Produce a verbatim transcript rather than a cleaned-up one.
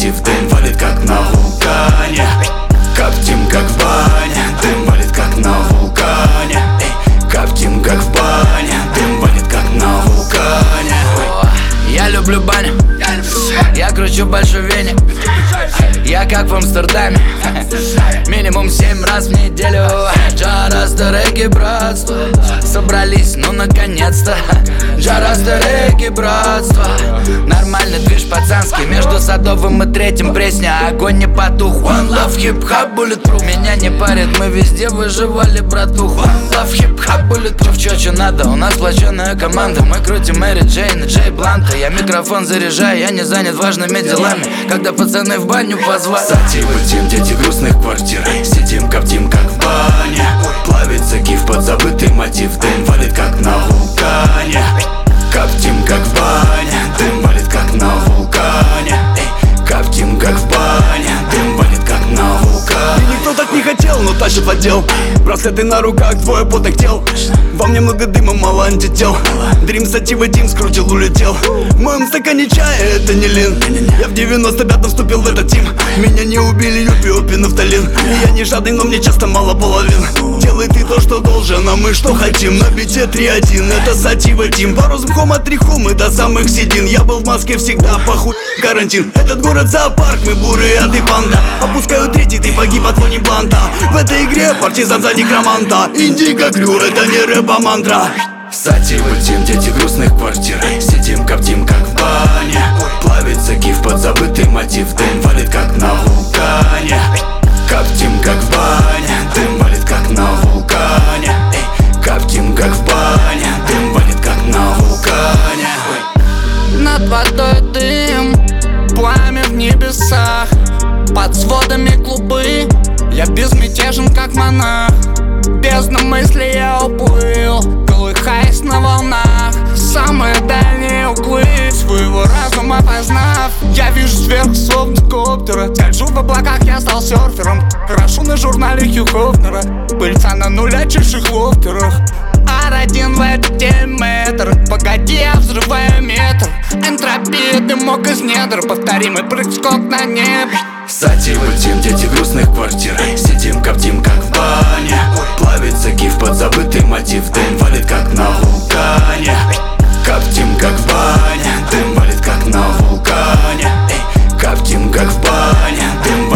мотив, дым валит как на вулкане. Коптим как в бане, дым валит как на вулкане. Коптим как в бане, дым валит как на вулкане. Я люблю баню, я кручу большой веник. Я как в Амстердаме, минимум семь раз в неделю. Джараста реки, братство, собрались, ну наконец-то. Джараста реки, братство. Нормальный движ пацанский, между Садовым и Третьим Пресня. Огонь не потух, one love, хип-хап, bulletproof. Меня не парит, мы везде выживали, братух. One love, хип-хап, bulletproof. Чё, чё надо, у нас сплоченная команда. Мы крутим Мэри Джейн и Джей Бланта. Я микрофон заряжаю, я не занят важными делами. Когда пацаны в баню позвали. Сатива тем, дети грустных квартир. Сидим, коптим как в бане. Плавится киф под забытый мотив, дым валит как на вулкане. Коптим как в бане, дым валит как на вулкане. Коптим как в бане, дым валит как на вулкане. И никто так не хотел, но тащит в отдел. Браслеты на руках, двое потных тел. Во мне много дыма, мало антител. Дрим Сатива Дим скрутил, улетел. В моем стакане чая, это не лин. Я в девяносто пятом вступил в этот тим. Меня не убили юпи, опи, нафталин. И я не жадный, но мне часто мало половин. Делай ты то, что должен, а мы что хотим. На бите три один, это Сатива Дим. Пару звуком от рихумы до самых седин. Я был в Москве всегда, похуй карантин. Этот город зоопарк, мы бурые, а ты панда. Опускаю третий, ты погиб от фони бланта. В этой игре партизан за некроманта. Индиго крю, это не рэп, а мантра. Сатива тем, дети грустных квартир. Сидим, коптим как в бане. Плавится киф под забытый мотив, дым валит как на вулкане. Коптим как в бане, дым валит как на вулкане. Коптим как в бане, дым валит как на вулкане. Над водой дым, пламя в небесах. Под сводами клубы, я безмятежен как монах. Бездна мысли я уплыл, колыхаясь на волнах. Самые дальние углы своего разума познав. Я вижу сверху словно коптера. Скольжу в облаках, я стал серфером. Крашу на журнале Хью Хофнера. Пыльца на нулячейших лофтерах. ар один в это метр. Погоди, я взрываю метр. Энтропия, дымок из недр. Повторимый прыг-скок на небо. Сатива тем, дети грустных квартир. Сидим, коптим как в бане. Плавится киф под забытый мотив, дым валит как на вулкане. Коптим как в бане, дым валит как на вулкане. Коптим как в бане, дым валит